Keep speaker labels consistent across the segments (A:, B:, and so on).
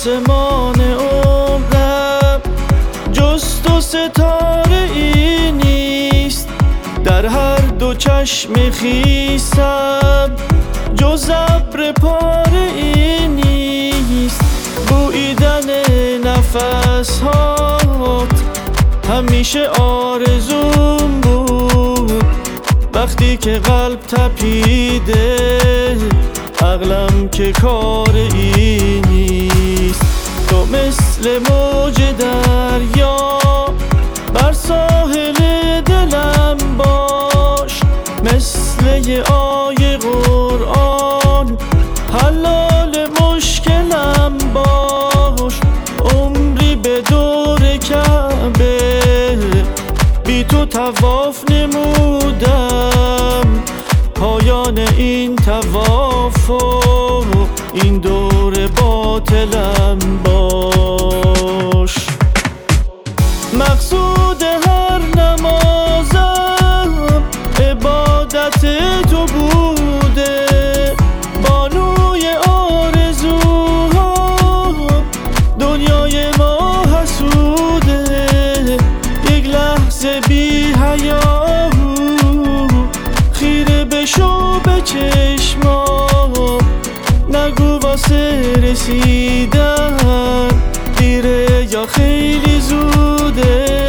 A: آسمان عمرم جز تو ستاره ای نیست، در هر دو چشم خیسم جز ابر پاره ای نیست. بویدن نفس هات همیشه آرزوم بود، وقتی که قلب تپیده عقلم که کار ای نیست. تو مثل موج دریا بر ساحل دلم باش، مثل یه آیه قرآن حلال مشکلم باش. عمری به دور کعبه بی تو طواف نمودم، پایان این طواف و این دور باطلم باش. مقصود هر نمازم عبادت تو بوده، بانوی آرزوها دنیای ما حسوده. یک لحظه بی حیا خیره بشو به چشمام، نگو واسه رسیدن دیره یا خیلی زوده.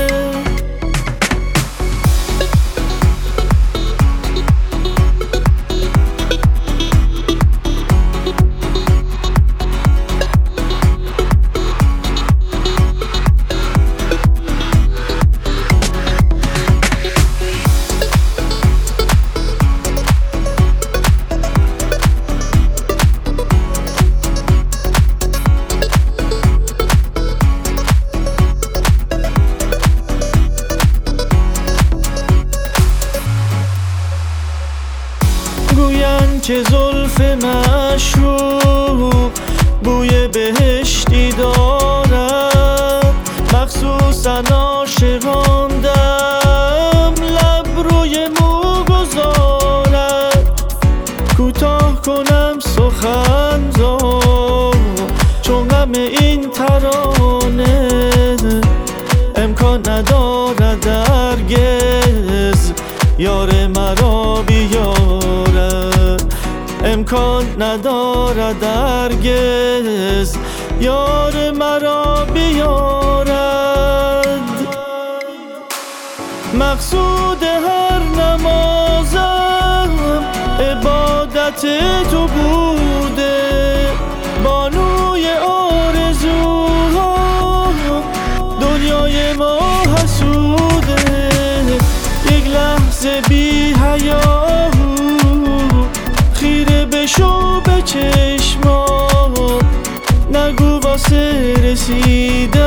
A: گوین که زلف مشروب بوی بهشتی دارد، مخصوصا عاشقان دم لب روی مو گذارد. کوتاه کنم سخنزار چون غم این ترانه امکان ندارد هرگز یار مرا بیارد، امکان ندارد هرگز یار مرا بیارد. مقصود هر نمازم عبادت تو بوده، بانوی آرزوها دنیای ما حسوده. یک لحظه بی حیا خیره بشو به چشمام، نگو واسه رسیدن